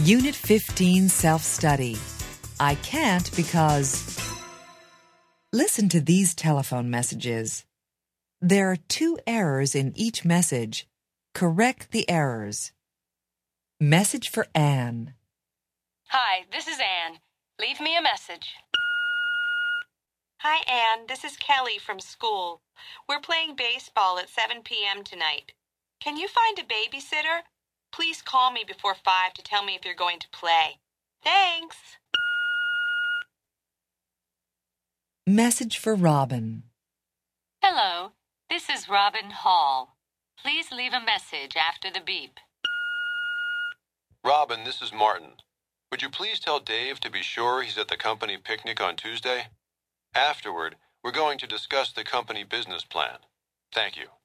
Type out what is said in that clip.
Unit 15 Self-Study. I can't because... Listen to these telephone messages. There are 2 errors in each message. Correct the errors. Message for Anne. Hi, this is Anne. Leave me a message. Hi, Anne. This is Kelly from school. We're playing baseball at 7 p.m. tonight. Can you find a babysitter? Please call me before 5 to tell me if you're going to play. Thanks. Message for Robin. Hello, this is Robin Hall. Please leave a message after the beep. Robin, this is Martin. Would you please tell Dave to be sure he's at the company picnic on Tuesday? Afterward, we're going to discuss the company business plan. Thank you.